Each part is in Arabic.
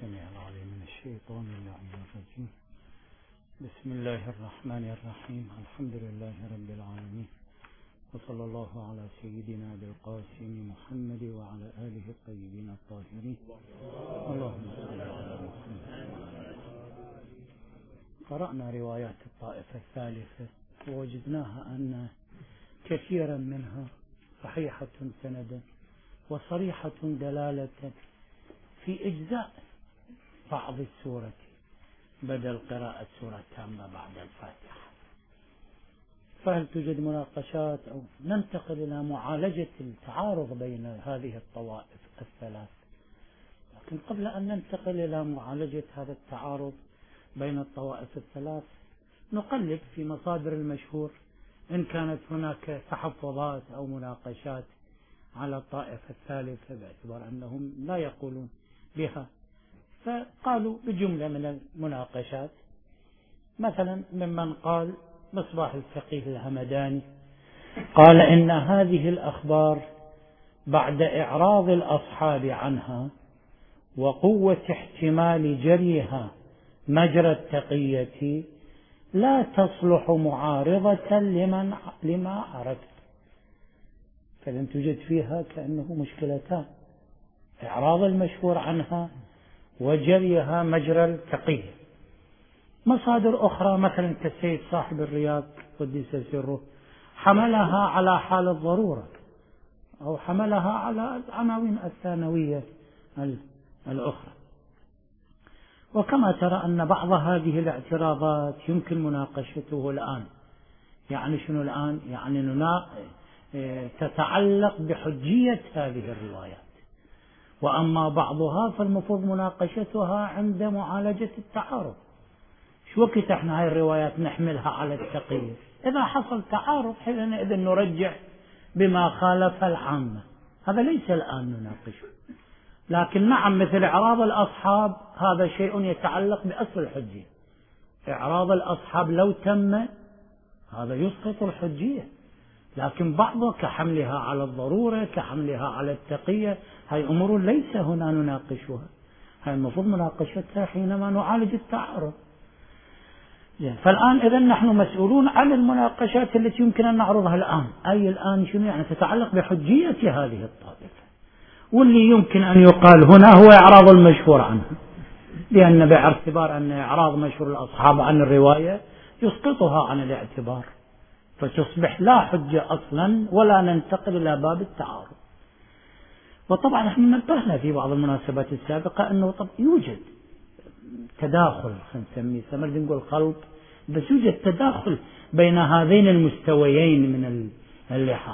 السميع العليم من الشيطان اللعين الرجيم. بسم الله الرحمن الرحيم. الحمد لله رب العالمين، وصلى الله على سيدنا بالقاسم محمد وعلى آله الطيبين الطاهرين. اللهم صل على محمد. قرأنا روايات الطائفة الثالثة ووجدناها أن كثيرا منها صحيحة سندا وصريحة دلالة في إجزاء بعض السورة بدل قراءة سورة تامة بعد الفاتحة. فهل توجد مناقشات أو ننتقل إلى معالجة التعارض بين هذه الطوائف الثلاث؟ لكن قبل أن ننتقل إلى معالجة هذا التعارض بين الطوائف الثلاث نقلب في مصادر المشهور إن كانت هناك تحفظات أو مناقشات على الطائفة الثالثة باعتبار أنهم لا يقولون بها، فقالوا بجملة من المناقشات. مثلا ممن قال مصباح الفقيه الهمداني قال إن هذه الأخبار بعد إعراض الأصحاب عنها وقوة احتمال جريها مجرى التقية لا تصلح معارضة لما عرفت. فلم توجد فيها كأنه مشكلتان: إعراض المشهور عنها وجريها مجرى التقية. مصادر أخرى مثلا كالسيد صاحب الرياض قدس سره حملها على حال الضرورة أو حملها على العناوين الثانوية الأخرى. وكما ترى أن بعض هذه الاعتراضات يمكن مناقشته الآن. يعني شنو الآن؟ يعني تتعلق بحجية هذه الروايات، وأما بعضها فالمفروض مناقشتها عند معالجة التعارض. شو وقت احنا هاي الروايات نحملها على التقية؟ إذا حصل تعارض حينئذ نرجع بما خالف العامة. هذا ليس الآن نناقشه. لكن نعم، مثل إعراض الأصحاب هذا شيء يتعلق بأصل الحجية. إعراض الأصحاب لو تم هذا يسقط الحجية، لكن بعضه كحملها على الضرورة كحملها على التقية هاي أمور ليس هنا نناقشها. هاي المفروض مناقشتها حينما نعالج التعارض. فالآن إذن نحن مسؤولون عن المناقشات التي يمكن أن نعرضها الآن. أي الآن شنو؟ يعني تتعلق بحجية هذه الطائفة. واللي يمكن أن يقال هنا هو إعراض المشهور عنه، لأن باعتبار أن إعراض مشهور الأصحاب عن الرواية يسقطها عن الاعتبار، فتصبح لا حجة أصلا ولا ننتقل إلى باب التعارض. وطبعا نحن نبهنا في بعض المناسبات السابقة أنه يوجد تداخل، نسميه نقول خلط، بس يوجد تداخل بين هذين المستويين من اللحاظ.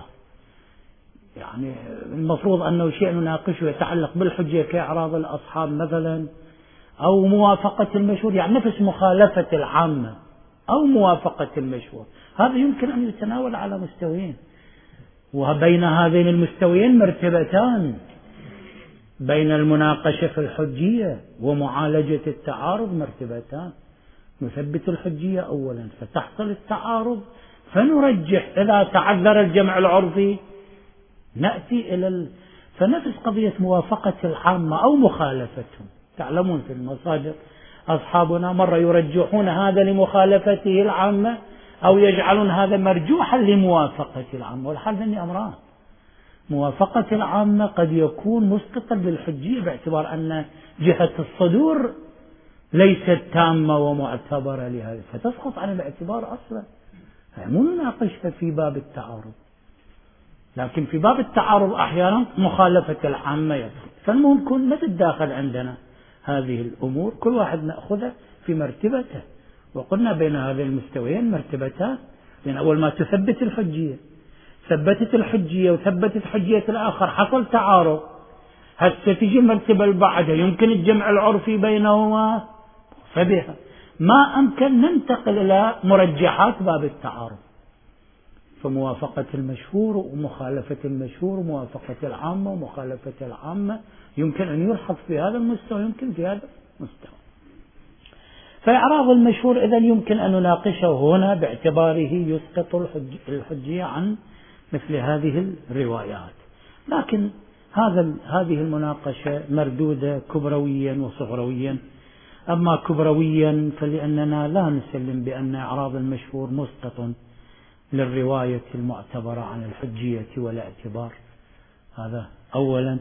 يعني المفروض أنه شيء نناقشه يتعلق بالحجة كإعراض الأصحاب مثلا، أو موافقة المشهور، يعني نفس مخالفة العامة أو موافقة المشهور. هذا يمكن أن يتناول على مستويين، وبين هذين المستويين مرتبتان: بين المناقشة في الحجية ومعالجة التعارض مرتبتان. نثبت الحجية أولا فتحصل التعارض فنرجح. إذا تعذر الجمع العرفي نأتي إلى فنفس قضية موافقة العامة أو مخالفتهم. تعلمون في المصادر أصحابنا مرة يرجحون هذا لمخالفته العامة أو يجعلون هذا مرجوحا لموافقة العامة، والحال أني أمران. موافقة العامة قد يكون مسقطا للحجية باعتبار أن جهة الصدور ليست تامة ومعتبرة لهذا، فتسقط عن الاعتبار أصلا. مو نناقشها في باب التعارض، لكن في باب التعارض أحيانا مخالفة العامة يدخل. فالمهم نكون ما تتداخل عندنا هذه الأمور، كل واحد نأخذها في مرتبته. وقلنا بين هذين المستويين مرتبتان، لأن أول ما تثبت الحجية، ثبتت الحجية وثبتت حجية الآخر، حصل تعارض، هسه تجي المرتبة اللي بعدها يمكن الجمع العرفي بينهما، فبها ما أمكن ننتقل إلى مرجحات باب التعارض. فموافقة المشهور ومخالفة المشهور وموافقة العامة ومخالفة العامة يمكن أن يلحظ في هذا المستوى، يمكن في هذا المستوى. فإعراض المشهور إذن يمكن أن نناقشه هنا باعتباره يسقط الحجية عن مثل هذه الروايات. لكن هذه المناقشة مردودة كبرويا وصغرويا. أما كبرويا فلأننا لا نسلم بأن إعراض المشهور مسقط للرواية المعتبرة عن الحجية والاعتبار، هذا أولا،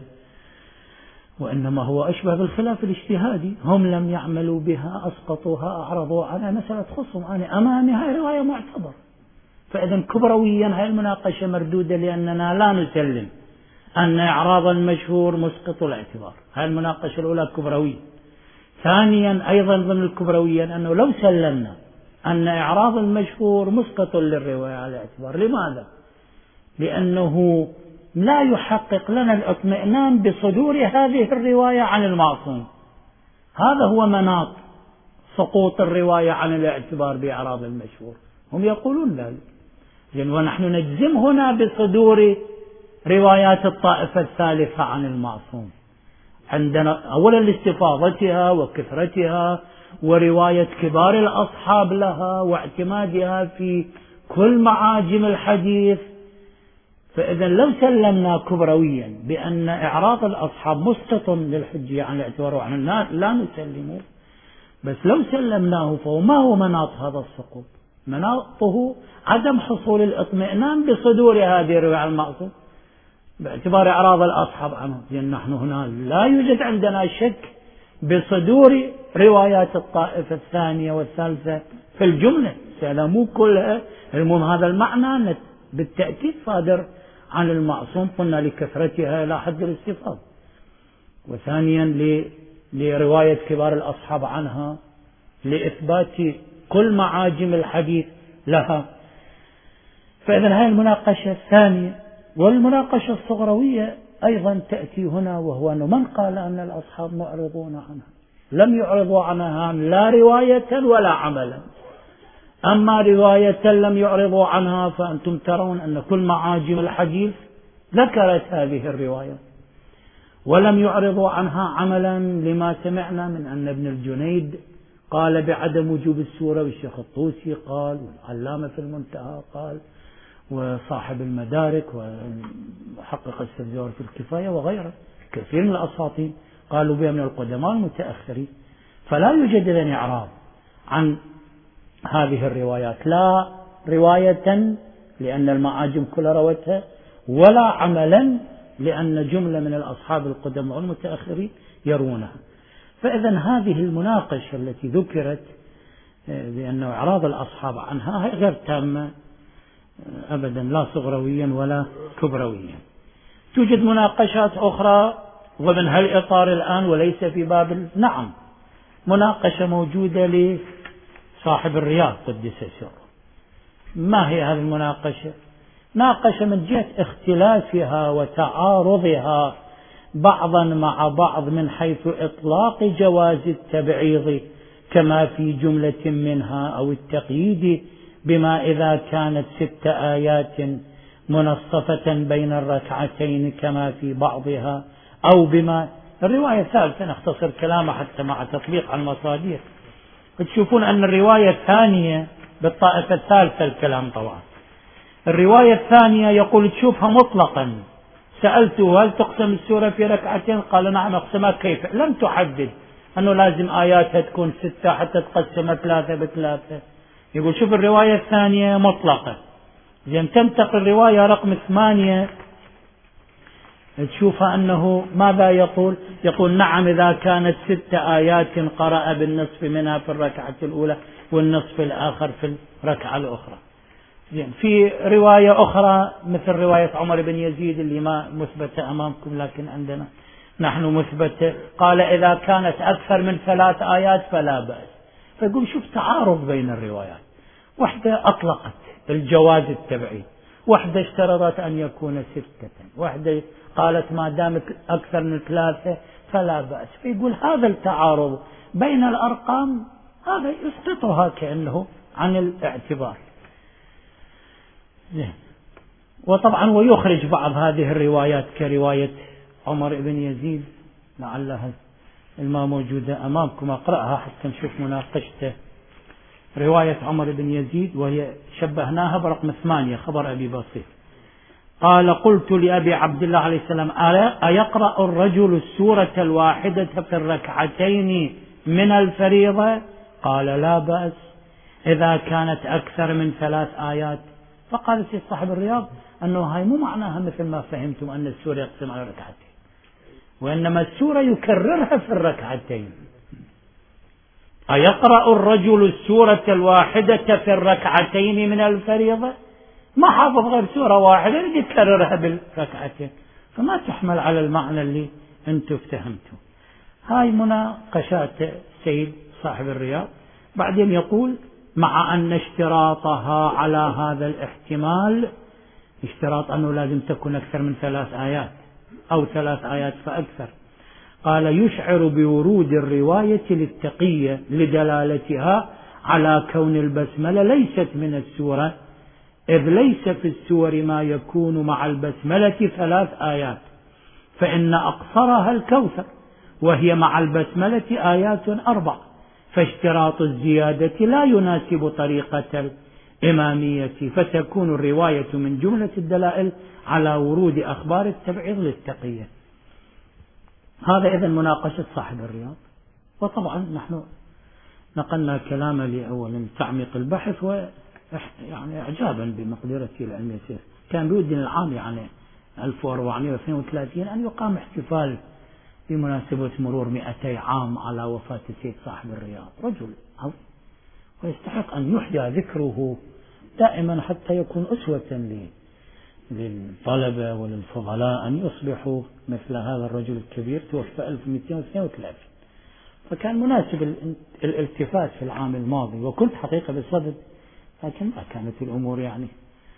وإنما هو أشبه بالخلاف الاجتهادي، هم لم يعملوا بها أسقطوها أعرضوا عنها، مسألة خصم، أنا أمامي هاي رواية معتبر. فإذا كبرويا هاي المناقشة مردودة لأننا لا نسلم أن إعراض المشهور مسقط الاعتبار. هاي المناقشة الأولى كبروية. ثانيا أيضا ضمن الكبروية أنه لو سلمنا أن إعراض المشهور مسقط للرواية على الاعتبار، لماذا؟ لأنه لا يحقق لنا الاطمئنان بصدور هذه الرواية عن المعصوم. هذا هو مناط سقوط الرواية عن الاعتبار بإعراض المشهور، هم يقولون ذلك. ونحن نجزم هنا بصدور روايات الطائفة الثالثة عن المعصوم، عندنا أولا لاستفاضتها وكثرتها ورواية كبار الأصحاب لها واعتمادها في كل معاجم الحديث. فإذا لو سلمنا كبرويا بأن إعراض الأصحاب مسقط للحجية عن الاعتبار وعن لا نسلمه، بس لو سلمناه فهو ما هو مناط هذا السقوط؟ مناطه عدم حصول الاطمئنان بصدور هذه الرواية عن المعصوم باعتبار إعراض الأصحاب عنه. لأن نحن هنا لا يوجد عندنا شك بصدور روايات الطائفة الثانية والثالثة في الجملة، مو كلها. المهم هذا المعنى بالتأكيد صادر عن المعصوم، قلنا لكثرتها إلى حد الاستفاضة، وثانيا لرواية كبار الأصحاب عنها لإثبات كل معاجم الحديث لها. فإذا هذه المناقشة الثانية. والمناقشة الصغروية أيضا تأتي هنا، وهو أنه من قال أن الأصحاب معرضون عنها؟ لم يعرضوا عنها لا رواية ولا عملا. أما رواية لم يعرضوا عنها فأنتم ترون أن كل معاجم الحديث ذكرت هذه الرواية، ولم يعرضوا عنها عملا لما سمعنا من أن ابن الجنيد قال بعدم وجوب السورة، والشيخ الطوسي قال، والعلامة في المنتهى قال، وصاحب المدارك ومحقق السبزوار في الكفاية وغيره، كثير من الأساطين قالوا بها من القدماء المتأخرين. فلا يوجد لنا إعراض عن هذه الروايات، لا رواية لأن المعاجم كلها روتها، ولا عملا لأن جملة من الأصحاب القدماء المتأخرين يرونها. فإذا هذه المناقشة التي ذكرت بأن إعراض الأصحاب عنها غير تامة أبدا، لا صغرويا ولا كبرويا. توجد مناقشات أخرى ضمن هالإطار الآن وليس في باب نعم، مناقشة موجودة لصاحب الرياض قدس سره. ما هي هذه المناقشة؟ ناقش من جهة اختلافها وتعارضها بعضا مع بعض من حيث إطلاق جواز التبعيض كما في جملة منها، أو التقييد بما إذا كانت 6 آيات منصفة بين الركعتين كما في بعضها، أو بما الرواية الثالثة. نختصر كلامه حتى مع تطبيق على المصادر. تشوفون أن الرواية الثانية بالطائفة الثالثة الكلام طبعا. الرواية الثانية يقول تشوفها مطلقا، سألته هل تقسم السورة في ركعتين؟ قال نعم أقسمها. كيف؟ لم تحدد أنه لازم آياتها تكون 6 حتى تقسم 3 ب3. يقول شوف الرواية الثانية مطلقة. زين، تنتقل الرواية رقم 8 تشوفها أنه ماذا يقول؟ يقول نعم إذا كانت 6 آيات قرأ بالنصف منها في الركعة الأولى والنصف الآخر في الركعة الأخرى. زين، في رواية أخرى مثل رواية عمر بن يزيد اللي ما مثبتة أمامكم لكن عندنا نحن مثبتة، قال إذا كانت أكثر من 3 آيات فلا بأس. فيقول شوف تعارض بين الروايات، واحدة أطلقت الجواز التبعيد، واحدة اشترطت أن يكون 6، واحدة قالت ما دامت أكثر من 3 فلا بأس. فيقول هذا التعارض بين الأرقام هذا يسقطها كأنه عن الاعتبار. وطبعا ويخرج بعض هذه الروايات كرواية عمر بن يزيد، لعلها الما موجودة أمامكم أقرأها حتى نشوف مناقشته. رواية عمر بن يزيد وهي شبهناها برقم 8 خبر أبي بصير. قال قلت لأبي عبد الله عليه السلام أيقرأ الرجل السورة الواحدة في الركعتين من الفريضة؟ قال لا بأس إذا كانت أكثر من 3 آيات. فقال سيد صاحب الرياض أنه هاي مو معناها مثل ما فهمتم أن السورة يقسم على ركعتين، وإنما السورة يكررها في الركعتين. أيقرأ الرجل السورة الواحدة في الركعتين من الفريضة؟ ما حافظ غير سورة واحدة يجي يكررها بالركعتين، فما تحمل على المعنى اللي أنتم افتهمتم. هاي مناقشات سيد صاحب الرياض. بعدين يقول مع أن اشتراطها على هذا الاحتمال، اشتراط أنه لازم تكون أكثر من 3 آيات أو 3 آيات فأكثر. قال يشعر بورود الرواية للتقية لدلالتها على كون البسملة ليست من السورة، إذ ليس في السور ما يكون مع البسملة 3 آيات، فإن أقصرها الكوثر وهي مع البسملة آيات 4، فاشتراط الزيادة لا يناسب طريقة الإمامية، فتكون الرواية من جملة الدلائل على ورود أخبار التبعيض للتقية. هذا إذن مناقشة صاحب الرياض. وطبعا نحن نقلنا كلام لأول تعميق البحث يعني إعجابا بمقدرته العلمية. كان بودنا العام يعني 1432 أن يقام احتفال بمناسبة مرور 200 عام على وفاة السيد صاحب الرياض، رجل عظيم ويستحق أن يحيى ذكره دائما حتى يكون أسوة للطلبة وللفضلاء أن يصبحوا مثل هذا الرجل الكبير. توفى 1232، فكان مناسب الالتفات في العام الماضي، وكنت حقيقة بصدد، لكن ما كانت الأمور يعني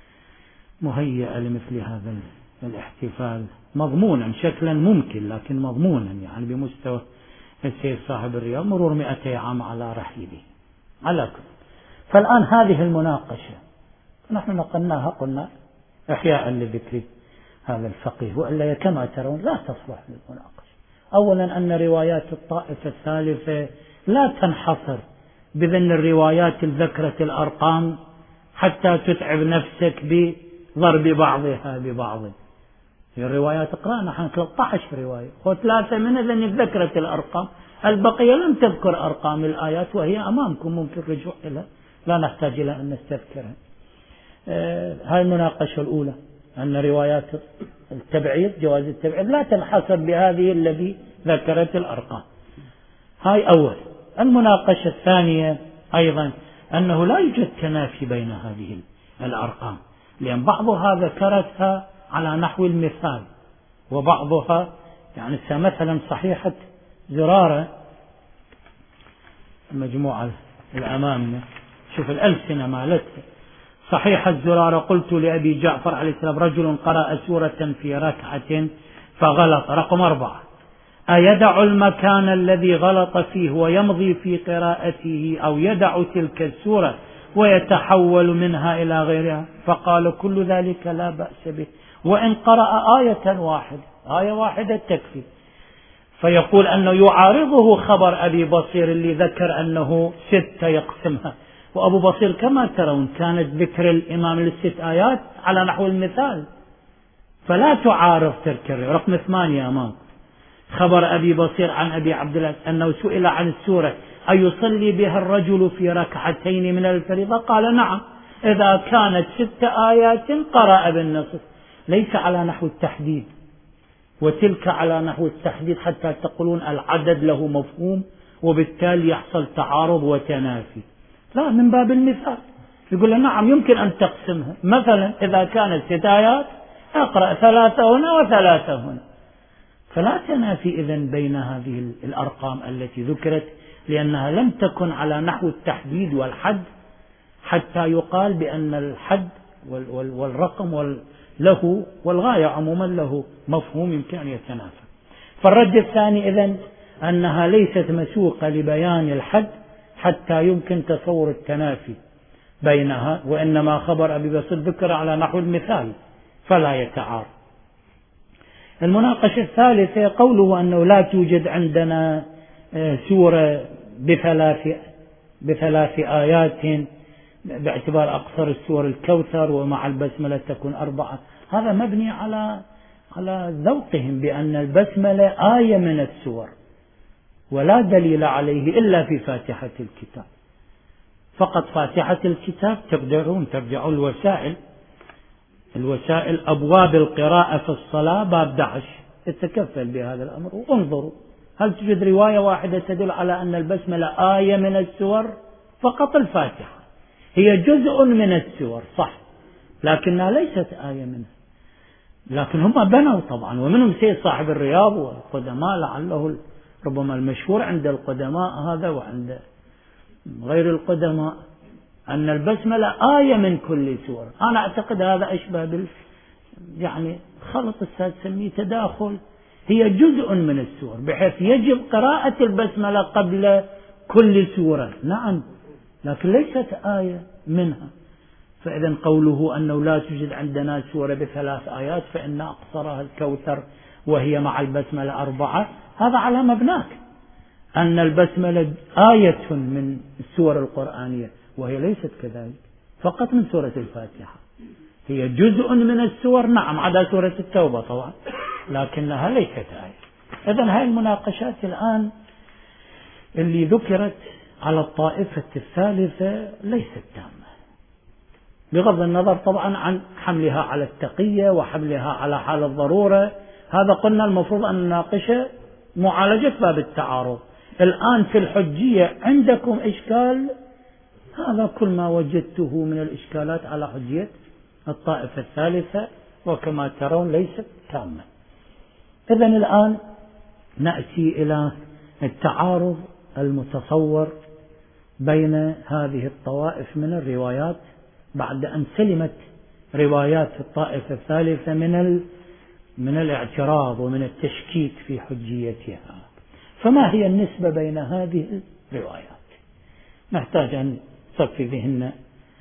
مهيئة لمثل هذا الاحتفال، مضمونا شكلا ممكن لكن مضمونا يعني بمستوى السيد صاحب الرياض مرور 200 عام على رحيله. على كل، فالآن هذه المناقشة نحن نقلناها قلنا إحياء لذكر هذا الفقيه، وإلا كما ترون لا تصلح للمناقشة. أولا أن روايات الطائفة الثالثة لا تنحصر بذن الروايات الذكرة الأرقام حتى تتعب نفسك بضرب بعضها ببعض. في الروايات قرأنا نحن 13 رواية، و3 من ذن ذكرة الأرقام، البقية لم تذكر أرقام الآيات وهي أمامكم، ممكن الرجوع إلى لا نحتاج إلى أن نستذكرها. هاي المناقشة الأولى أن روايات التبعيض جواز التبعيض لا تنحصر بهذه الذي ذكرت الأرقام. هاي أول. المناقشة الثانية أيضا أنه لا يوجد تنافي بين هذه الأرقام، لأن بعضها ذكرتها على نحو المثال، وبعضها يعني مثلا صحيحة زرارة المجموعة الأمامنا، شوف الألسنة مالتها. صحيحة زرارة قلت لأبي جعفر عليه السلام رجل قرأ سورة في ركعة فغلط. رقم 4 أيدع المكان الذي غلط فيه ويمضي في قراءته أو يدع تلك السورة ويتحول منها إلى غيرها؟ فقال كل ذلك لا بأس به، وإن قرأ آية واحدة تكفي. فيقول أنه يعارضه خبر أبي بصير اللي ذكر أنه 6 يقسمها، وأبو بصير كما ترون كانت ذكر الإمام ل6 آيات على نحو المثال، فلا تعارض تذكر. رقم 8 أمام خبر أبي بصير عن أبي عبد الله أنه سئل عن السورة أيصلي بها الرجل في ركعتين من الفريضة؟ قال نعم إذا كانت 6 آيات قرأ بالنصف، ليس على نحو التحديد، وتلك على نحو التحديد حتى تقولون العدد له مفهوم وبالتالي يحصل تعارض وتنافي. لا، من باب المثال يقول نعم يمكن أن تقسمها، مثلا إذا كانت 6 آيات أقرأ 3 هنا و3 هنا، فلا تنافي إذن بين هذه الأرقام التي ذكرت، لأنها لم تكن على نحو التحديد والحد حتى يقال بأن الحد والرقم له والغاية عموما له مفهوم يمكن أن يتنافى. فالرد الثاني إذن أنها ليست مسوقة لبيان الحد حتى يمكن تصور التنافي بينها، وإنما خبر أبي بصير ذكر على نحو المثال فلا يتعارض. المناقشة الثالثة قوله أنه لا توجد عندنا سورة ب3 آيات باعتبار أقصر السور الكوثر ومع البسملة تكون 4. هذا مبني على ذوقهم بأن البسملة آية من السور، ولا دليل عليه إلا في فاتحة الكتاب فقط. فاتحة الكتاب تقدرون ترجعوا الوسائل أبواب القراءة في الصلاة باب 11 يتكفل بهذا الأمر، وانظروا هل توجد رواية واحدة تدل على أن البسملة آية من السور؟ فقط الفاتحة هي جزء من السور صح، لكنها ليست آية منها. لكن هم بنوا طبعا، ومنهم سيد صاحب الرياض والقدماء، لعله ربما المشهور عند القدماء هذا وعند غير القدماء أن البسملة آية من كل سور. أنا أعتقد هذا أشبه يعني خلط السادس سميه تداخل، هي جزء من السور بحيث يجب قراءة البسملة قبل كل سورة، نعم، لكن ليست آية منها. فإذا قوله أنه لا توجد عندنا سورة ب3 آيات فإن أقصرها الكوثر وهي مع البسملة 4، هذا على مبناك أن البسملة آية من السور القرآنية، وهي ليست كذلك، فقط من سورة الفاتحة هي جزء من السور، نعم عدا سورة التوبة طبعا، لكنها ليست آية. إذن هاي المناقشات الآن اللي ذكرت على الطائفة الثالثة ليست تامة، بغض النظر طبعا عن حملها على التقية وحملها على حال الضرورة. هذا قلنا المفروض أن نناقشه معالجة باب التعارض. الآن في الحجية عندكم إشكال، هذا كل ما وجدته من الإشكالات على حجية الطائفة الثالثة، وكما ترون ليست تامة. إذن الآن نأتي إلى التعارض المتصور بين هذه الطوائف من الروايات بعد أن سلمت روايات الطائفة الثالثة من الاعتراض ومن التشكيك في حجيتها. فما هي النسبة بين هذه الروايات؟ نحتاج أن نصفي ذهننا،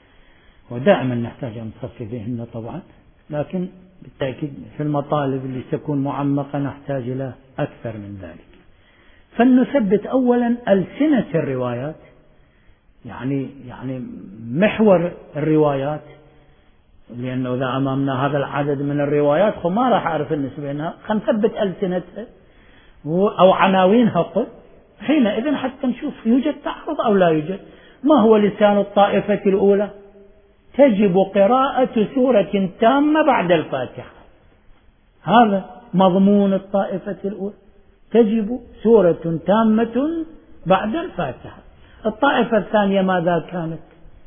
ودائما نحتاج أن نصفي ذهننا طبعا، لكن بالتأكيد في المطالب اللي تكون معمقة نحتاج إلى أكثر من ذلك. فلنثبت أولا ألسنة الروايات، يعني محور الروايات، لأنه إذا أمامنا هذا العدد من الروايات ما راح أعرف النسبة بينها، خلينا نثبت ألسنتها أو عناوينها قل حينئذ حتى نشوف يوجد تعارض أو لا يوجد. ما هو لسان الطائفة الأولى؟ تجب قراءة سورة تامة بعد الفاتحة، هذا مضمون الطائفة الأولى، تجب سورة تامة بعد الفاتحة. الطائفة الثانية ماذا كانت؟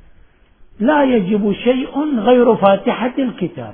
لا يجب شيء غير فاتحة الكتاب،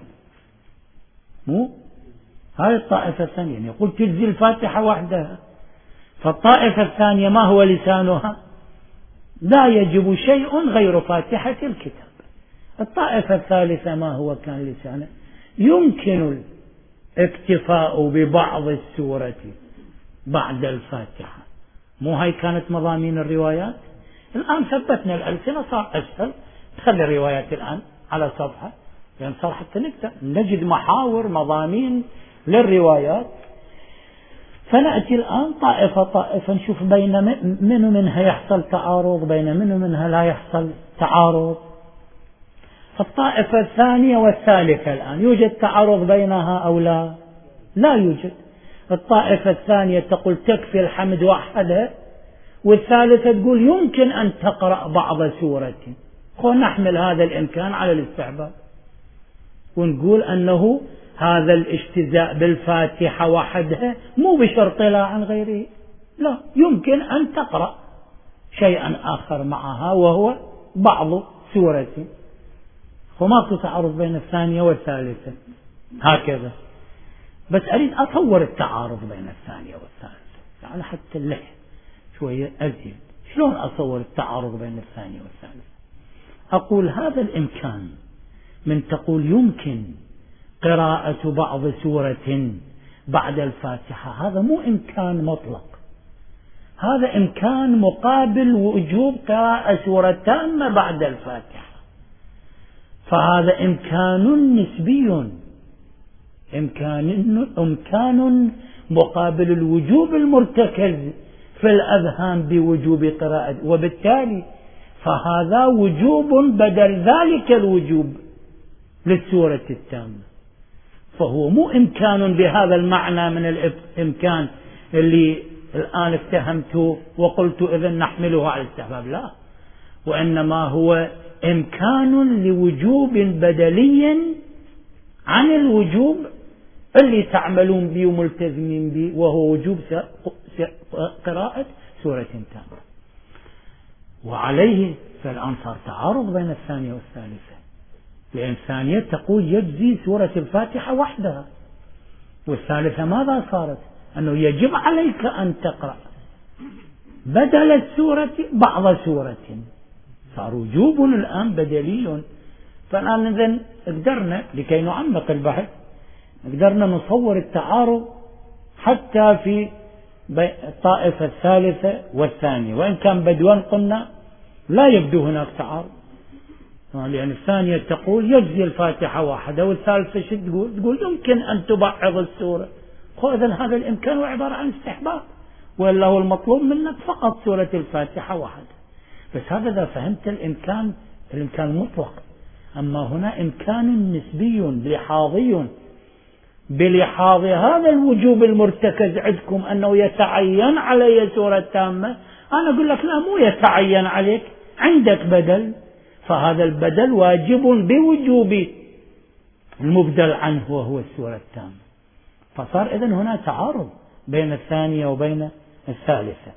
هذه الطائفة الثانية، يعني يقول تجزي الفاتحة وحدها. فالطائفة الثانية ما هو لسانها؟ لا يجب شيء غير فاتحة الكتاب. الطائفة الثالثة ما هو كان لسانه؟ يمكن الاكتفاء ببعض السورة بعد الفاتحة. هاي كانت مضامين الروايات. الآن ثبتنا الألسنة صار أسهل، خلي الروايات الآن على صفحة، يعني صار حتى نجد محاور مضامين للروايات. فنأتي الآن طائفة نشوف بين من منها يحصل تعارض، بين من منها لا يحصل تعارض. الطائفة الثانية والثالثة الآن يوجد تعارض بينها أو لا؟ لا يوجد. الطائفة الثانية تقول تكفي الحمد وحدها، والثالثة تقول يمكن أن تقرأ بعض سورة. نحمل هذا الإمكان على الاستحباب ونقول أنه هذا الاجتزاء بالفاتحة وحدها مو بشرط لا عن غيره، لا، يمكن أن تقرأ شيئا آخر معها وهو بعض سورة، فماكو تعارض بين الثانية والثالثة هكذا. بس أريد أصور التعارض بين الثانية والثالثة، يعني حتى اللحن شوية أزيد. شلون أصور التعارض بين الثانية والثالثة؟ أقول هذا الإمكان من تقول يمكن قراءة بعض سورة بعد الفاتحة، هذا مو إمكان مطلق، هذا إمكان مقابل وجوب قراءة سورة تامة بعد الفاتحة. فهذا إمكان نسبي، إمكان مقابل الوجوب المرتكز في الأذهان بوجوب قراءة، وبالتالي فهذا وجوب بدل ذلك الوجوب للسورة التامة. فهو مو إمكان بهذا المعنى من الإمكان اللي الآن اتهمته وقلت إذن نحمله على الاستحباب، لا، وإنما هو إمكان لوجوب بدلي عن الوجوب اللي تعملون به وملتزمين به، وهو وجوب قراءة سورة تامة. وعليه فالآن صار تعارض بين الثانية والثالثة، لأن الثانية تقول يجزي سورة الفاتحة وحدها، والثالثة ماذا صارت؟ أنه يجب عليك أن تقرأ بدل السورة بعض سورة، صار وجوب الآن بدلي. فالآن إذن قدرنا لكي نعمق البحث قدرنا نصور التعارض حتى في الطائفة الثالثة والثانية، وإن كان بدوا قلنا لا يبدو هناك تعارض، لأن الثانية تقول يجزي الفاتحة واحدة، والثالثة شو تقول يمكن أن تبعض السورة. إذن هذا الإمكان هو عبارة عن استحباب، وإلا هو المطلوب منك فقط سورة الفاتحة واحدة. بس هذا إذا فهمت الإمكان مطلق. أما هنا إمكان نسبي لحاظي بلحاظ هذا الوجوب المرتكز عندكم أنه يتعين علي سورة تامة، أنا أقول لك لا، مو يتعين عليك، عندك بدل، فهذا البدل واجب بوجوب المبدل عنه وهو السورة التامة. فصار إذن هنا تعارض بين الثانية وبين الثالثة.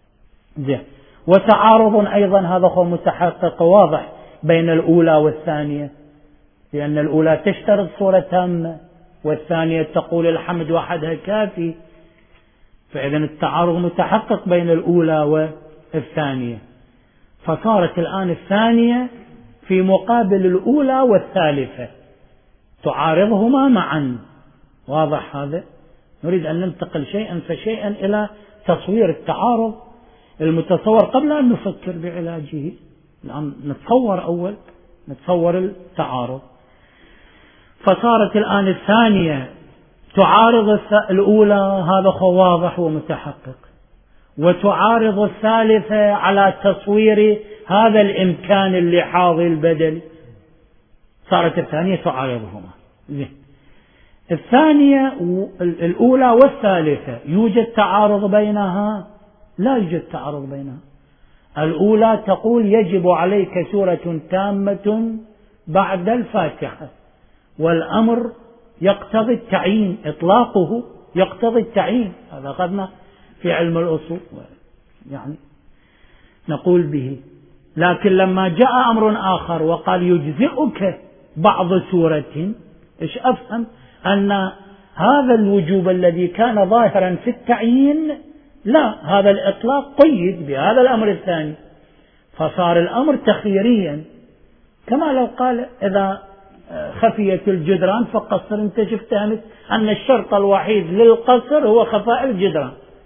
وتعارض أيضا هذا هو متحقق واضح بين الأولى والثانية، لأن الأولى تشترط سورة تامة والثانية تقول الحمد وحدها كافي، فإذا التعارض متحقق بين الأولى والثانية. فصارت الآن الثانية في مقابل الأولى والثالثة تعارضهما معا. واضح هذا؟ نريد أن ننتقل شيئا فشيئا إلى تصوير التعارض المتصور قبل أن نفكر بعلاجه. الآن نتصور التعارض. فصارت الآن الثانية تعارض الأولى، هذا واضح ومتحقق، وتعارض الثالثة على تصوير هذا الإمكان اللحاظي البدلي. صارت الثانية تعارضهما. الثانية الأولى والثالثة يوجد تعارض بينها؟ لا يوجد تعارض بينها. الأولى تقول يجب عليك سورة تامة بعد الفاتحة، والأمر يقتضي التعيين، إطلاقه يقتضي التعيين، هذا أخذنا في علم الأصول يعني نقول به. لكن لما جاء أمر آخر وقال يجزئك بعض سورة، إيش أفهم؟ أن هذا الوجوب الذي كان ظاهرا في التعيين، لا، هذا الإطلاق قيد بهذا الأمر الثاني، فصار الأمر تخييريا، كما لو قال إذا خفيت الجدران فقصر، انت فهمت أن الشرط الوحيد للقصر هو خفاء الجدران،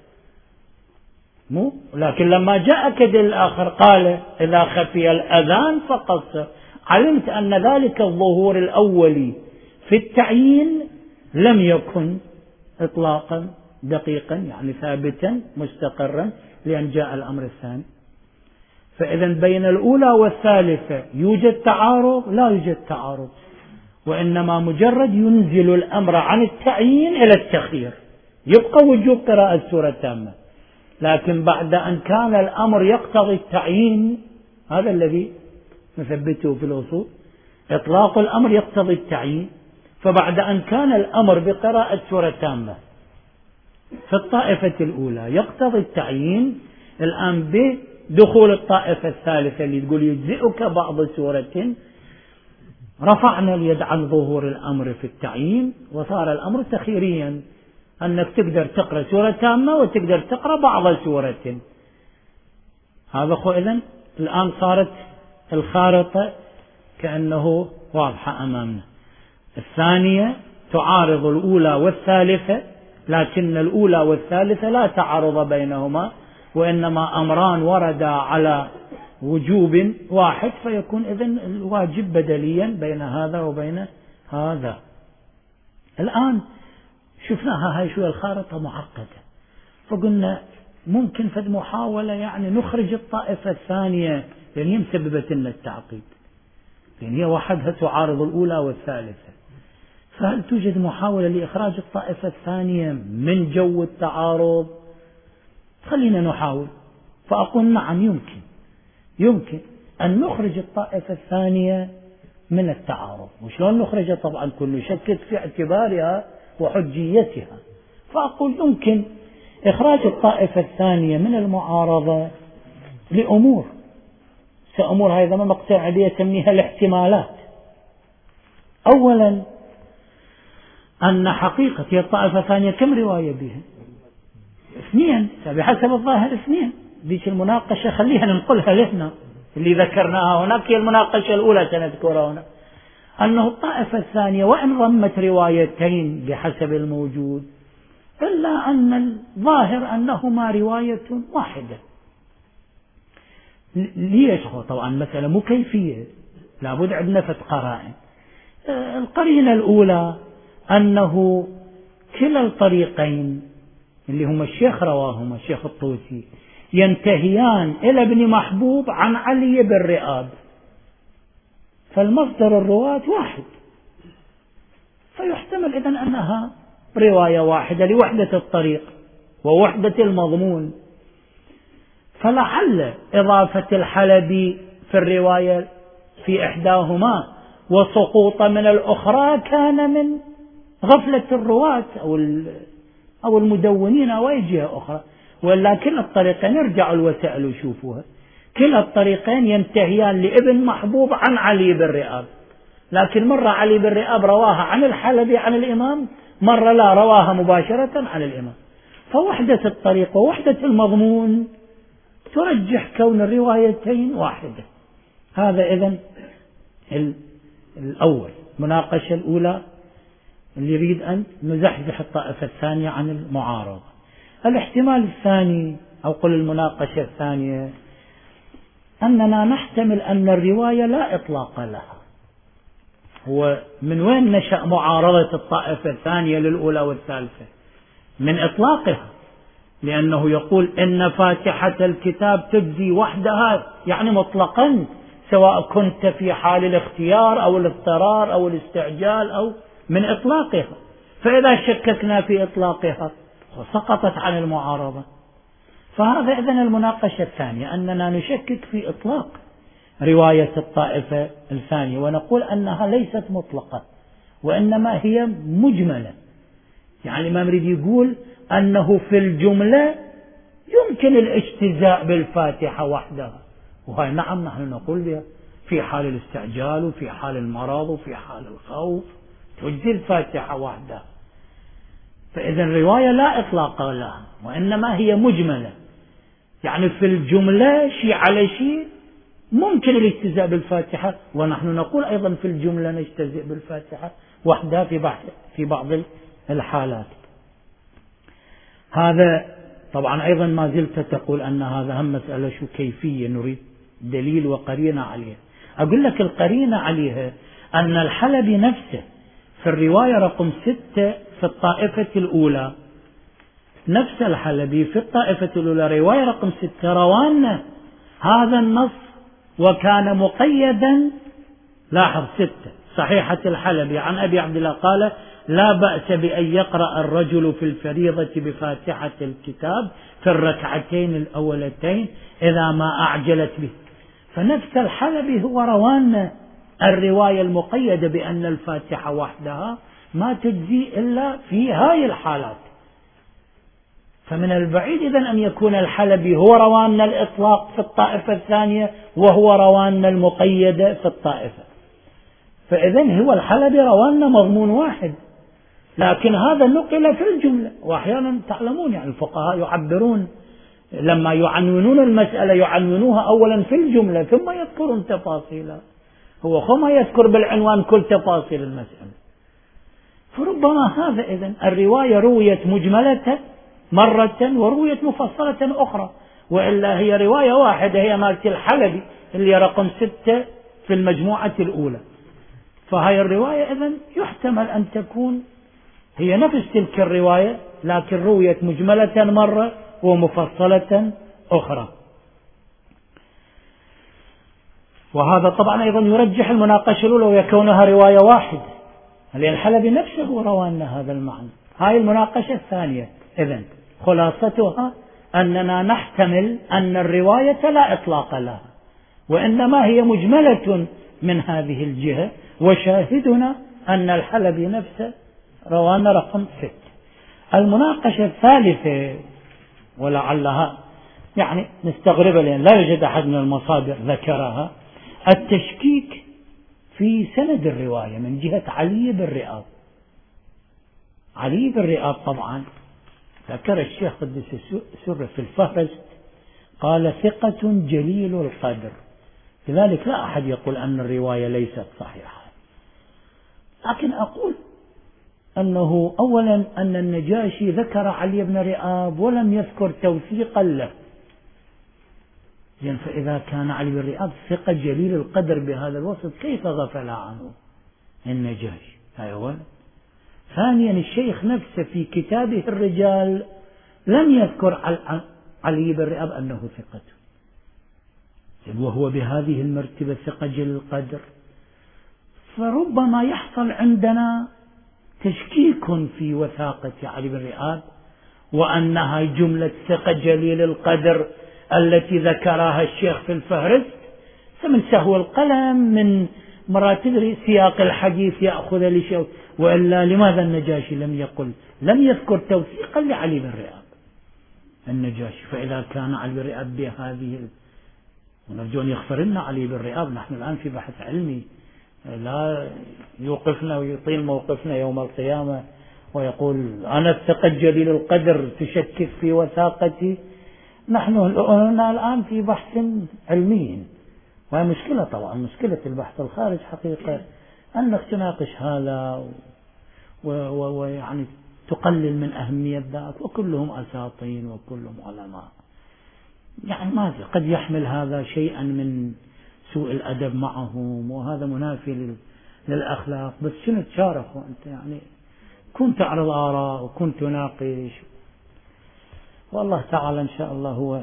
مو؟ لكن لما جاءك دليل آخر قال إذا خفي الأذان فقصر، علمت أن ذلك الظهور الأولي في التعيين لم يكن إطلاقا دقيقا، يعني ثابتا مستقرا، لأن جاء الأمر الثاني. فإذا بين الأولى والثالثة يوجد تعارض؟ لا يوجد تعارض، وإنما مجرد ينزل الأمر عن التعيين إلى التخيير، يبقى وجوب قراءة سورة تامة، لكن بعد أن كان الأمر يقتضي التعيين، هذا الذي نثبته في الأصول، إطلاق الأمر يقتضي التعيين، فبعد أن كان الأمر بقراءة سورة تامة في الطائفة الأولى يقتضي التعيين، الآن بدخول الطائفة الثالثة اللي تقول يجزئك بعض سورة، رفعنا اليد عن ظهور الأمر في التعيين، وصار الأمر تخييريا، أنك تقدر تقرأ سورة تامة وتقدر تقرأ بعض سورة. هذا إذن الآن صارت الخارطة كأنه واضحة أمامنا. الثانية تعارض الأولى والثالثة، لكن الأولى والثالثة لا تعارض بينهما، وإنما أمران وردا على وجوب واحد، فيكون إذن الواجب بدليا بين هذا وبين هذا. الآن شفناها هاي شوية الخارطة معقدة، فقلنا ممكن فد محاولة يعني نخرج الطائفة الثانية، لأن هي مسببت لنا التعقيد، لأن هي وحدها تعارض الأولى والثالثة، فهل توجد محاولة لإخراج الطائفة الثانية من جو التعارض؟ خلينا نحاول. فأقول نعم، يمكن أن نخرج الطائفة الثانية من التعارض. وشلون نخرجها؟ طبعا كل نشكك في اعتبارها وحجيتها. فأقول يمكن إخراج الطائفة الثانية من المعارضة لأمور هذا ما مقطع عليه يسميها الاحتمالات. أولا أن حقيقة هي الطائفة الثانية كم رواية بها؟ 2 بحسب الظاهر 2. ذيك المناقشة خليها ننقلها لهنا اللي ذكرناها هناك، هي المناقشة الأولى سنذكرها هنا، أنه الطائفة الثانية وإن ضمت روايتين بحسب الموجود إلا أن الظاهر أنهما رواية واحدة. ليش؟ طبعا مسألة مو كيفية، لابد عندنا فت قرائن. القرينة الأولى أنه كلا الطريقين اللي هم الشيخ رواهما الشيخ الطوسي ينتهيان إلى ابن محبوب عن علي بن رئاب، فالمصدر الرواة واحد، فيحتمل إذن أنها رواية واحدة لوحدة الطريق ووحدة المضمون. فلعل إضافة الحلبي في الرواية في إحداهما وسقوط من الأخرى كان من غفلة الرواة أو المدونين أو أي جهة أخرى، ولكن الطريقين يرجعوا الوسائل ويشوفوها، كلا الطريقين ينتهيان لابن محبوب عن علي بن رئاب، لكن مرة علي بن رئاب رواها عن الحلبي عن الإمام، مرة لا رواها مباشرة عن الإمام. فوحدة الطريق ووحدة المضمون ترجح كون الروايتين واحدة. هذا إذن الأول، مناقشة الأولى اللي يريد أن نزحزح الطائفة الثانية عن المعارضة. الاحتمال الثاني أو قل المناقشة الثانية أننا نحتمل أن الرواية لا إطلاق لها. ومن وين نشأ معارضة الطائفة الثانية للأولى والثالثة؟ من إطلاقها، لأنه يقول إن فاتحة الكتاب تجزي وحدها، يعني مطلقا، سواء كنت في حال الاختيار أو الاضطرار أو الاستعجال أو من إطلاقها. فإذا شككنا في إطلاقها وسقطت عن المعارضة. فهذا إذن المناقشة الثانية، أننا نشكك في إطلاق رواية الطائفة الثانية ونقول أنها ليست مطلقة وإنما هي مجملة. يعني ما نريد يقول أنه في الجملة يمكن الاجتزاء بالفاتحة وحدها، وهي نعم نحن نقول بها في حال الاستعجال وفي حال المرض وفي حال الخوف تجزي الفاتحة وحدها. فإذا الرواية لا إطلاق لها وإنما هي مجملة، يعني في الجملة شيء على شيء ممكن الاجتزاء بالفاتحة، ونحن نقول أيضا في الجملة نجتزئ بالفاتحة وحدها في بعض الحالات. هذا طبعا أيضا ما زلت تقول أن هذا هم مسألة شو كيفية، نريد دليل وقرينة عليها. أقول لك القرينة عليها أن الحلبي نفسه في الرواية رقم 6 في الطائفة الأولى، نفس الحلبي في الطائفة الأولى رواية رقم 6 روانا هذا النص وكان مقيدا. لاحظ 6 صحيحة الحلبي عن أبي عبد الله قال لا بأس بأن يقرأ الرجل في الفريضة بفاتحة الكتاب في الركعتين الأولتين إذا ما أعجلت به. فنفس الحلبي هو روانا الرواية المقيدة بأن الفاتحة وحدها ما تجزي إلا في هاي الحالات. فمن البعيد إذن أن يكون الحلبي هو روانا الإطلاق في الطائفة الثانية وهو روانا المقيدة في الطائفة. فإذن هو الحلبي روانا مضمون واحد، لكن هذا نقل في الجملة. وأحيانا تعلمون يعني الفقهاء يعبرون لما يعنونون المسألة يعنونوها أولا في الجملة ثم يذكرون تفاصيلها، هو ما يذكر بالعنوان كل تفاصيل المسألة. فربما هذا إذن الرواية رويت مجملة مرة ورويت مفصلة أخرى، وإلا هي رواية واحدة هي مالت الحلبي اللي رقم 6 في المجموعة الأولى. فهي الرواية إذن يحتمل أن تكون هي نفس تلك الرواية لكن رويت مجملة مرة ومفصلة أخرى. وهذا طبعا أيضا يرجح المناقشة الأولى ويكونها رواية واحدة، لأن الحلبي نفسه روى لنا هذا المعنى. هاي المناقشة الثانية. إذن خلاصتها أننا نحتمل أن الرواية لا إطلاق لها، وإنما هي مجملة من هذه الجهة، وشاهدنا أن الحلبي نفسه روانا رقم 6. المناقشة الثالثة ولعلها يعني نستغربها لأن لا يوجد أحد من المصادر ذكرها، التشكيك في سند الرواية من جهة علي بن رئاب. علي بن رئاب طبعا ذكر الشيخ قدس سره في الفهرست قال ثقة جليل القدر، لذلك لا أحد يقول أن الرواية ليست صحيحة. لكن أقول أنه أولا أن النجاشي ذكر علي بن رئاب ولم يذكر توثيقا له، فإذا كان علي بن رئاب ثقة جليل القدر بهذا الوصف كيف غفل عنه النجاشي؟ هذا أولا. ثانيا الشيخ نفسه في كتابه الرجال لم يذكر علي بن رئاب أنه ثقة، وهو بهذه المرتبة ثقة جليل القدر، فربما يحصل عندنا تشكيك في وثاقة علي بن رئاب، وأنها جملة ثقة جليل القدر التي ذكرها الشيخ في الفهرست من سهو القلم من مراتب سياق الحديث يأخذ لشيء، وإلا لماذا النجاشي لم يذكر توثيقا لعلي بن رئاب النجاشي؟ فإذا كان علي بن رئاب بهذه ونرجو أن يغفر لنا علي بن رئاب، نحن الآن في بحث علمي لا يوقفنا ويطيل موقفنا يوم القيامة ويقول أنا الثقة جليل القدر تشكك في وثاقتي. نحن هنا الآن في بحث علمي، وهي مشكلة طبعا، مشكلة البحث الخارج حقيقة أنك تناقش هذا ويعني تقلل من أهمية ذاك، وكلهم أساطين وكلهم علماء، يعني ما قد يحمل هذا شيئا من سوء الأدب معهم، وهذا منافي للأخلاق. بس شنو تشاركوا أنت؟ يعني كنت تعرض آراء وكنت تناقش، والله تعالى إن شاء الله هو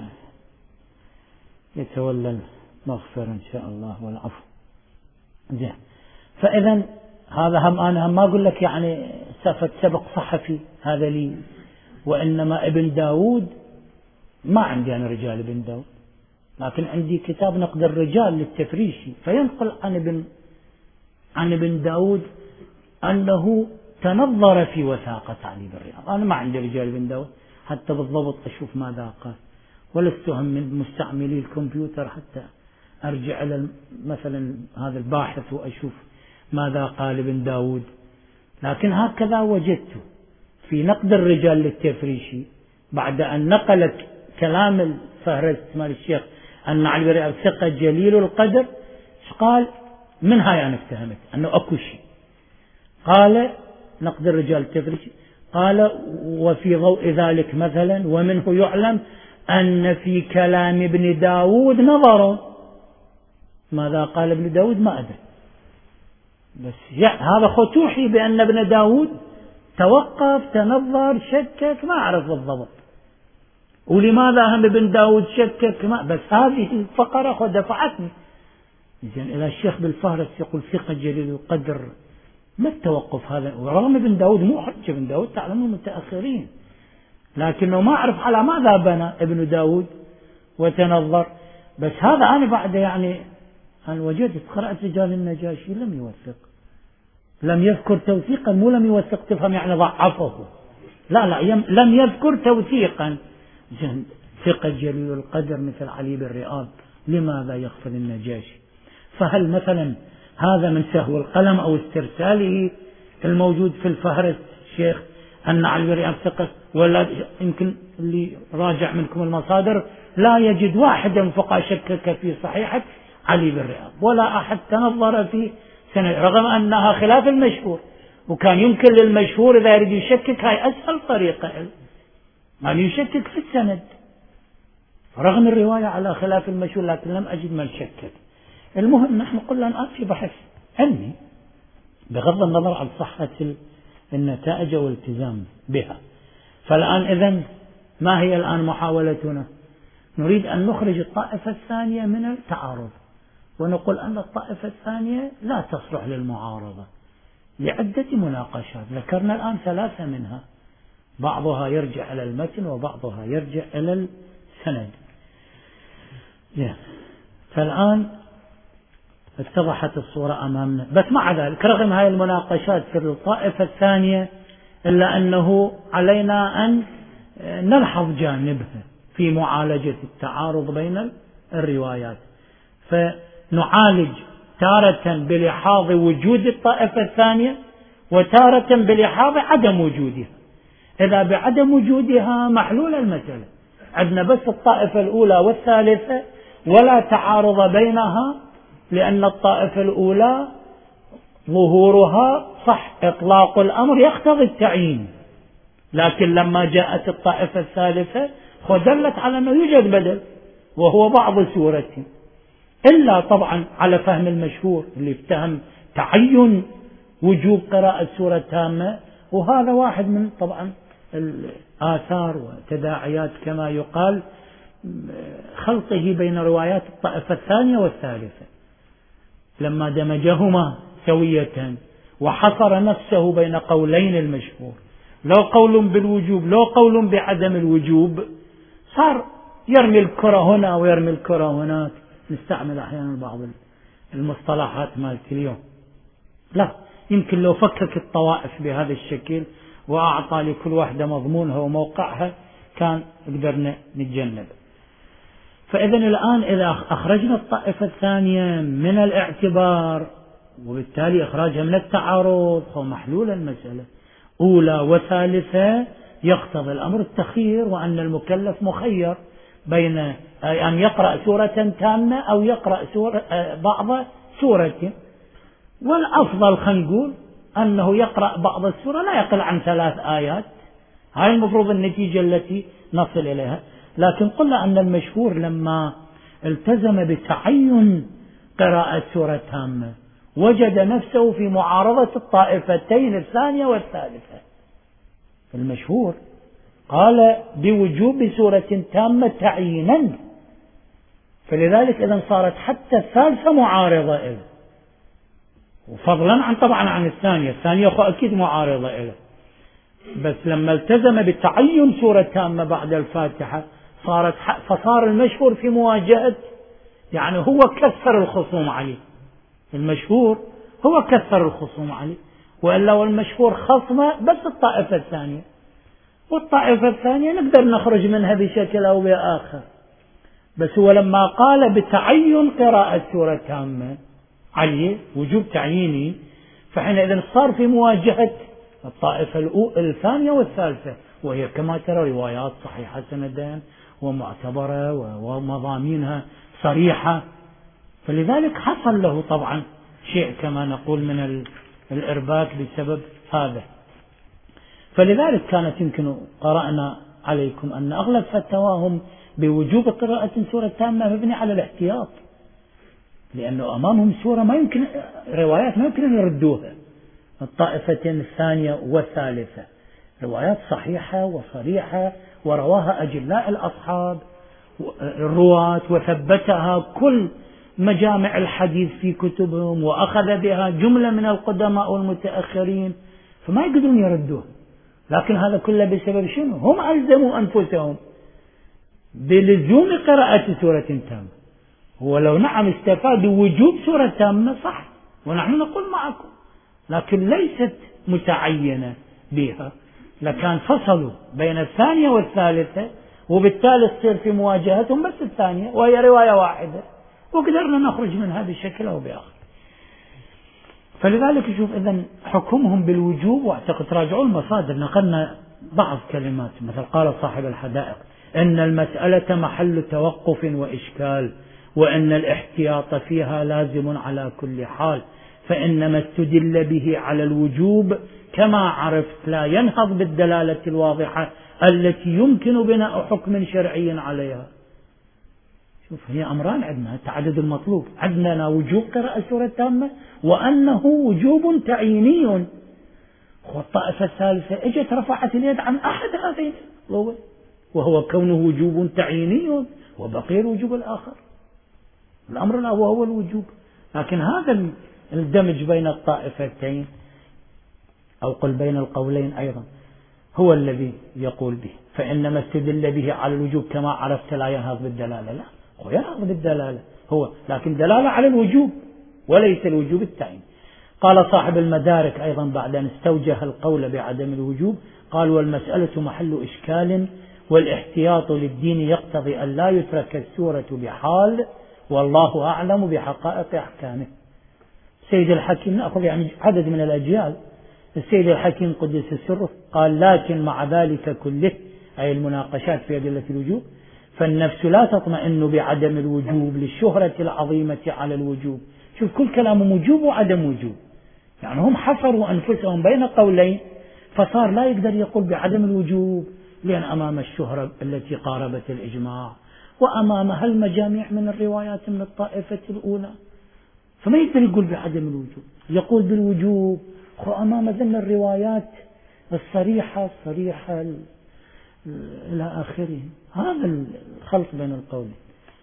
يتولى المغفرة إن شاء الله والعفو. زين، فإذا هذا أنا ما أقول لك يعني سبق صحفي هذا لي، وإنما ابن داود ما عندي أنا رجال ابن داود، لكن عندي كتاب نقد الرجال للتفريشي فينقل عن ابن داود أنه تنظر في وثاقة علي بن رئاب. أنا ما عندي رجال ابن داود حتى بالضبط أشوف ماذا قال، ولست من مستعملي الكمبيوتر حتى أرجع إلى مثلا هذا الباحث وأشوف ماذا قال ابن داود، لكن هكذا وجدت في نقد الرجال للتفريشي بعد أن نقلت كلام الفهرست مال الشيخ أن علي بن رئاب ثقة جليل القدر، قال من هاي أنا افتهمت أنه أكو شيء. قال نقد الرجال التفريشي قال وفي ضوء ذلك مثلا ومنه يعلم أن في كلام ابن داود نظر. ماذا قال ابن داود ما أدري، بس هذا خطوحي بأن ابن داود توقف تنظر شكك ما أعرف بالضبط، ولماذا هم ابن داود شكك ما، بس هذه الفقرة دفعتني إذن إلى الشيخ بالفهرس يقول ثقة جليل القدر. ما التوقف هذا؟ ورغم ابن داود مو حجة، ابن داود تعلمون متأخرين، لكنه ما أعرف على ماذا بنى ابن داود وتنظر. بس هذا أنا بعد يعني أنا وجدت قرأت رجال النجاشي لم يوثق، لم يذكر توثيقا، مو لم يوثق تفهم يعني ضعفه، لا لم يذكر توثيقا. ثقة جليل القدر مثل علي بن رئاب لماذا يغفل النجاشي؟ فهل مثلا هذا من سهو القلم أو استرساله الموجود في الفهرس الشيخ أن علي بن رئاب ثقة، ولا يمكن اللي راجع منكم المصادر لا يجد واحدا فقط شكك في صحيحة علي بن رئاب، ولا أحد تنظر في سنة، رغم أنها خلاف المشهور، وكان يمكن للمشهور إذا يريد يشكك هاي أسهل طريقة أن يشكك في السند، رغم الرواية على خلاف المشهور، لكن لم أجد من شكك. المهم نحن قلنا الآن في بحث علمي بغض النظر عن صحة النتائج والالتزام بها. فالآن إذن ما هي الآن محاولتنا؟ نريد أن نخرج الطائفة الثانية من التعارض، ونقول أن الطائفة الثانية لا تصلح للمعارضة، لعدة مناقشات، ذكرنا الآن 3 منها، بعضها يرجع إلى المتن وبعضها يرجع إلى السند. فالآن اتضحت الصورة أمامنا، بس مع ذلك رغم هذه المناقشات في الطائفة الثانية إلا أنه علينا أن نلحظ جانبها في معالجة التعارض بين الروايات، فنعالج تارة بلحاظ وجود الطائفة الثانية وتارة بلحاظ عدم وجودها. إذا بعدم وجودها محلول المسألة، عندنا بس الطائفة الأولى والثالثة ولا تعارض بينها، لأن الطائفة الأولى ظهورها صح، إطلاق الأمر يقتضي التعيين، لكن لما جاءت الطائفة الثالثة دلت على أنه يوجد بدل وهو بعض سورة، إلا طبعا على فهم المشهور اللي يفتهم تعين وجوب قراءة سورة تامة، وهذا واحد من طبعا الآثار وتداعيات كما يقال خلطه بين روايات الطائفة الثانية والثالثة، لما دمجهما سوية وحصر نفسه بين قولين المشهور، لو قول بالوجوب لو قول بعدم الوجوب، صار يرمي الكرة هنا ويرمي الكرة هناك، نستعمل أحيانا بعض المصطلحات مالت اليوم. لا، يمكن لو فكك الطوائف بهذا الشكل وأعطى لكل واحدة مضمونها وموقعها كان قدرنا نتجنب. فإذا الآن إذا أخرجنا الطائفة الثانية من الاعتبار وبالتالي إخراجها من التعارض محلول المسألة أولى وثالثة، يقتضي الأمر التخيير، وأن المكلف مخير بين أن يقرأ سورة تامة أو يقرأ بعض سورة، والأفضل خلينا نقول أنه يقرأ بعض السورة لا يقل عن 3 آيات، هاي المفروض النتيجة التي نصل إليها. لكن قلنا أن المشهور لما التزم بتعين قراءة سورة تامة وجد نفسه في معارضة الطائفتين الثانية والثالثة. المشهور قال بوجوب سورة تامة تعيينا، فلذلك إذن صارت حتى الثالثة معارضة إله، وفضلا عن طبعا عن الثانية أكيد معارضة إله، بس لما التزم بتعين سورة تامة بعد الفاتحة فصار المشهور في مواجهة، يعني هو كثر الخصوم عليه، المشهور هو كثر الخصوم عليه، وإلا والمشهور خصمه بس الطائفة الثانية، والطائفة الثانية نقدر نخرج منها بشكل أو بآخر، بس هو لما قال بتعين قراءة سورة تامة عليه وجوب تعييني، فحينئذ صار في مواجهة الطائفة الثانية والثالثة، وهي كما ترى روايات صحيحة سندان ومعتبرة ومضامينها صريحة، فلذلك حصل له طبعا شيء كما نقول من الإرباك بسبب هذا. فلذلك كانت يمكن قرأنا عليكم أن أغلب فتواهم بوجوب قراءة سورة تامة مبني على الاحتياط، لأنه أمامهم سورة ما يمكن روايات ما يمكن أن يردوها، الطائفتين الثانية والثالثة روايات صحيحة وصريحة ورواها أجلاء الأصحاب الرواة وثبتها كل مجامع الحديث في كتبهم، وأخذ بها جملة من القدماء والمتأخرين، فما يقدرون يردوها. لكن هذا كله بسبب شنو؟ هم ألزموا أنفسهم بلزوم قراءة سورة تامة، ولو نعم استفادوا وجوب سورة تامة صح، ونحن نقول معكم، لكن ليست متعينة بها، لكان فصلوا بين الثانية والثالثة، وبالتالي تصير في مواجهتهم بس الثانية وهي رواية واحدة، وقدرنا نخرج منها بشكل أو بآخر. فلذلك شوف إذن حكمهم بالوجوب، واعتقد تراجعوا المصادر نقلنا بعض كلمات، مثل قال صاحب الحدائق إن المسألة محل توقف وإشكال، وإن الاحتياط فيها لازم على كل حال، فإنما استدل به على الوجوب كما عرفت لا ينهض بالدلالة الواضحة التي يمكن بناء حكم شرعي عليها. شوف هي أمران عندنا، تعدد المطلوب، عندنا وجوب قراءة سورة تامة وأنه وجوب تعييني، والطائفة الثالثة اجت رفعت اليد عن أحد هذين وهو كونه وجوب تعييني وبقي الوجوب الآخر، الأمر الأول هو الوجوب. لكن هذا الدمج بين الطائفتين أو قل بين القولين أيضا هو الذي يقول به، فإنما استدل به على الوجوب كما عرفت لا ينهض بالدلالة. لا، هو ينهض بالدلالة هو، لكن دلالة على الوجوب وليس الوجوب التعيين. قال صاحب المدارك أيضا بعد أن استوجه القول بعدم الوجوب، قال والمسألة محل إشكال، والاحتياط للدين يقتضي أن لا يترك السورة بحال، والله أعلم بحقائق أحكامه. السيد الحكيم، نأخذ يعني عدد من الأجيال، السيد الحكيم قدس سره قال لكن مع ذلك كله، أي المناقشات في أدلة الوجوب، فالنفس لا تطمئن بعدم الوجوب للشهرة العظيمة على الوجوب. شوف كل كلامهم وجوب وعدم وجوب، يعني هم حصروا أنفسهم بين قولين، فصار لا يقدر يقول بعدم الوجوب، لأن أمام الشهرة التي قاربت الإجماع وأمامها المجاميع من الروايات من الطائفة الأولى، فما يقدر يقول بعدم الوجوب، يقول بالوجوب أمام ذن الروايات الصريحة إلى آخره. هذا الخلط بين القولين.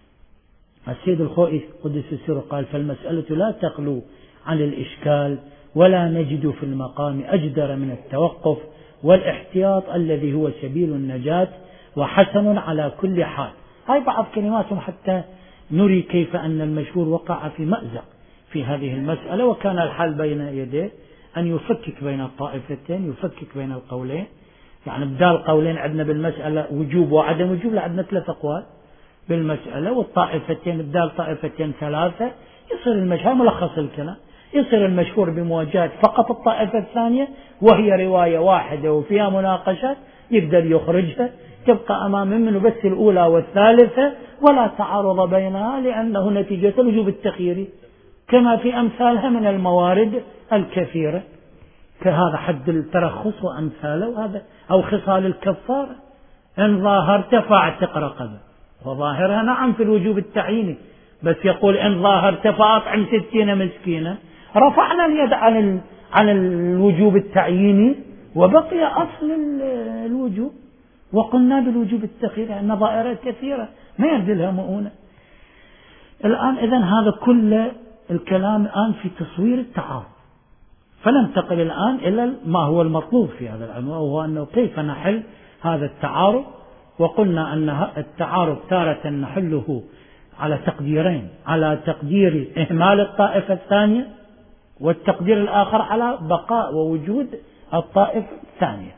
السيد الخوئي قدس سره قال فالمسألة لا تخلو عن الإشكال، ولا نجد في المقام أجدر من التوقف والاحتياط الذي هو سبيل النجاة وحسن على كل حال. هاي بعض كلماتهم حتى نري كيف أن المشهور وقع في مأزق في هذه المسألة، وكان الحال بين يديه أن يفكك بين الطائفتين، يفكك بين القولين. يعني بدال قولين عندنا بالمسألة وجوب وعدم وجوب، عندنا 3 أقوال بالمسألة، والطائفتين بدال طائفتين 3، يصير المشهور ملخص الكلام، يصير المشهور بمواجهة فقط الطائفة الثانية، وهي رواية واحدة وفيها مناقشات يقدر يخرجها، تبقى أمامه منه بس الأولى والثالثة ولا تعارض بينها، لأنه نتيجة الوجوب التخييري كما في أمثالها من الموارد الكثيرة، كهذا حد الترخص وأمثاله، وهذا أو خصال الكفارة، إن ظاهرت فاعتق رقبة، وظاهرها نعم في الوجوب التعييني، بس يقول إن ظاهرت فأطعم 60 مسكينا، رفعنا اليد عن الوجوب التعييني وبقي أصل الوجوب، وقلنا بالوجوب التخييري أن ظاهرة كثيرة ما يبذلها مؤونة. الآن إذن هذا كل الكلام الآن في تصوير التعارض، فننتقل الآن إلى ما هو المطلوب في هذا العلم، وهو أنه كيف نحل هذا التعارض. وقلنا أن التعارض تارة نحله على تقديرين، على تقدير إهمال الطائفة الثانية، والتقدير الآخر على بقاء ووجود الطائفة الثانية.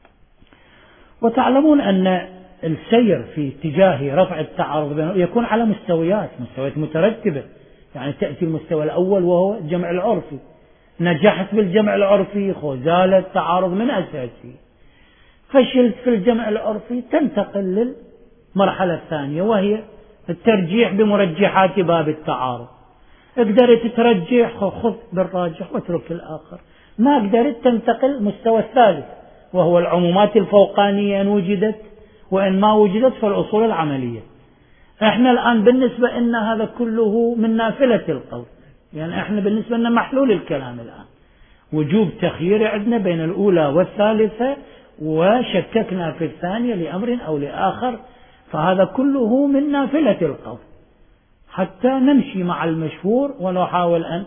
وتعلمون أن السير في اتجاه رفع التعارض يكون على مستويات مترتبة، يعني تأتي المستوى الأول وهو الجمع العرفي، نجحت بالجمع العرفي زال التعارض من أساسه، فشلت في الجمع العرفي تنتقل للمرحلة الثانية وهي الترجيح بمرجحات باب التعارض. قدرت ترجح خذ بالراجح واترك الآخر، ما قدرت تنتقل المستوى الثالث وهو العمومات الفوقانية إن وجدت، وإن ما وجدت فالأصول العملية. احنا الآن بالنسبة إن هذا كله من نافلة القول، يعني احنا بالنسبة لنا محلول الكلام الآن وجوب تخيير عندنا بين الأولى والثالثة، وشككنا في الثانية لأمر أو لآخر، فهذا كله من نافلة القول حتى نمشي مع المشهور ونحاول أن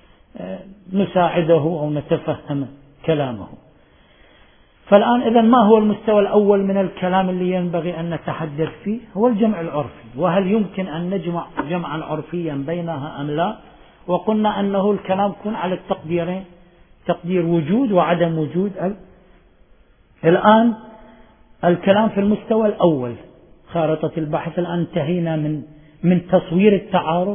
نساعده أو نتفهم كلامه. فالآن إذن ما هو المستوى الأول من الكلام اللي ينبغي أن نتحدث فيه؟ هو الجمع العرفي، وهل يمكن أن نجمع جمعا عرفيا بينها أم لا؟ وقلنا أنه الكلام يكون على التقديرين، تقدير وجود وعدم وجود. الآن الكلام في المستوى الأول خارطة البحث. الآن انتهينا من تصوير التعارض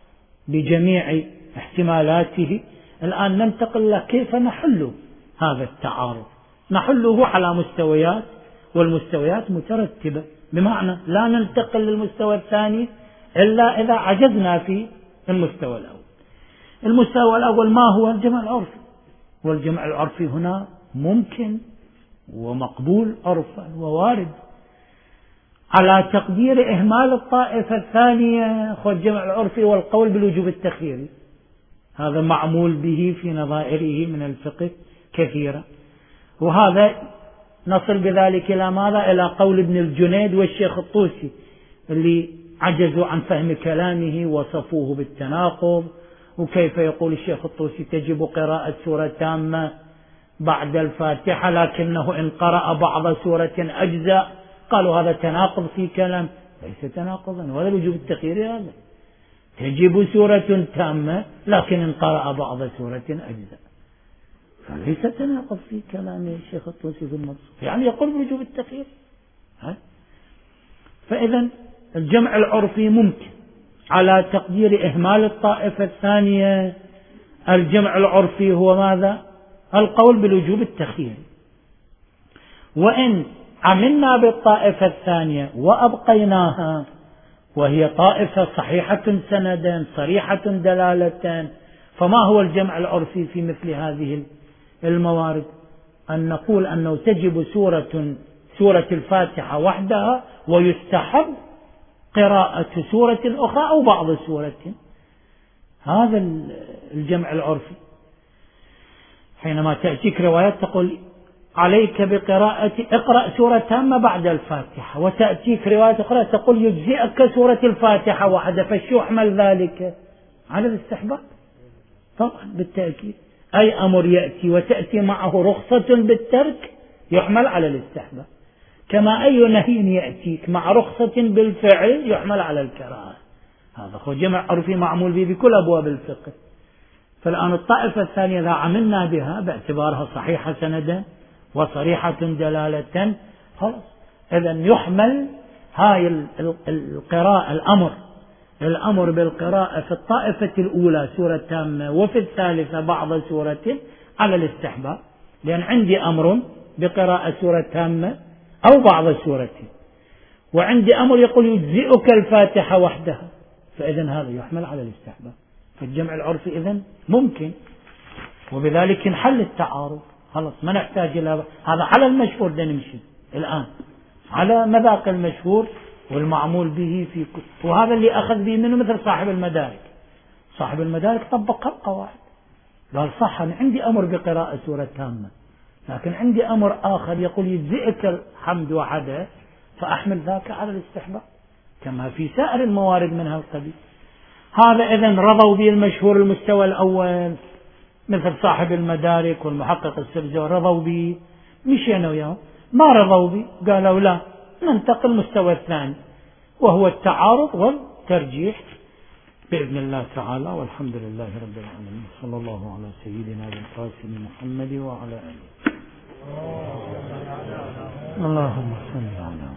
بجميع احتمالاته، الآن ننتقل لكيف نحل هذا التعارض. نحله على مستويات، والمستويات مترتبة، بمعنى لا ننتقل للمستوى الثاني إلا إذا عجزنا في المستوى الأول. المستوى الأول ما هو؟ الجمع العرفي، والجمع العرفي هنا ممكن ومقبول عرفا ووارد على تقدير إهمال الطائفة الثانية، خذ جمع العرفي والقول بالوجوب التخييري، هذا معمول به في نظائره من الفقه كثيرا. وهذا نصل بذلك إلى ماذا؟ إلى قول ابن الجنيد والشيخ الطوسي اللي عجزوا عن فهم كلامه وصفوه بالتناقض. وكيف يقول الشيخ الطوسي تجب قراءة سورة تامة بعد الفاتحة لكنه إن قرأ بعض سورة أجزاء، قالوا هذا تناقض في كلام. ليس تناقضا، ولا وجوب التخيير هذا. تجب سورة تامة لكن إن قرأ بعض سورة أجزاء، فليس تناقض في كلام الشيخ الطوسي في المبسوط، يعني يقول بوجوب التخيير. فإذا الجمع العرفي ممكن على تقدير إهمال الطائفة الثانية. الجمع العرفي هو ماذا؟ القول بالوجوب التخيير. وإن عملنا بالطائفة الثانية وأبقيناها وهي طائفة صحيحة سندا صريحة دلالة، فما هو الجمع العرفي في مثل هذه الموارد؟ أن نقول أنه تجب سورة الفاتحة وحدها، ويستحب قراءة سورة أخرى أو بعض سورة. هذا الجمع العرفي. حينما تأتيك روايات تقول عليك بقراءة اقرأ سورة تامة بعد الفاتحة، وتأتيك رواية أخرى تقول يجزئك سورة الفاتحة وحدها، فشو يحمل ذلك؟ على الاستحباب طبعا بالتأكيد. أي أمر يأتي وتأتي معه رخصة بالترك يحمل على الاستحباب، كما أي نهي يأتيك مع رخصة بالفعل يحمل على الكراهة. هذا هو جمع عرفي معمول به بكل أبواب الفقه. فالآن الطائفة الثانية إذا عملنا بها باعتبارها صحيحة سندا وصريحة دلالة، خلاص إذا يحمل هاي القراءة الأمر بالقراءة في الطائفة الأولى سورة تامة وفي الثالثة بعض سورة على الاستحباب، لأن عندي أمر بقراءة سورة تامة أو بعض سورة، وعندي أمر يقول يجزئك الفاتحة وحدها، فإذن هذا يحمل على الاستحباب. فالجمع العرفي إذن ممكن، وبذلك انحل التعارض. خلاص ما نحتاج إلى هذا. على المشهور نمشي الآن على مذاق المشهور والمعمول به في وهذا اللي أخذ به منه مثل صاحب المدارك. صاحب المدارك طبق القواعد، قال صح أنا عندي أمر بقراءة سورة تامة، لكن عندي أمر آخر يقول يجزئك الحمد وحده، فأحمل ذاك على الاستحباب كما في سائر الموارد من هالقبيل. هذا إذن رضوا به المشهور المستوى الأول مثل صاحب المدارك والمحقق السبزواري رضوا به، مشينا وياهم. ما رضوا به قالوا لا، ننتقل المستوى الثاني وهو التعارض والترجيح بإذن الله تعالى. والحمد لله رب العالمين، صلى الله على سيدنا القاسم محمد وعلى آله. اللهم صل على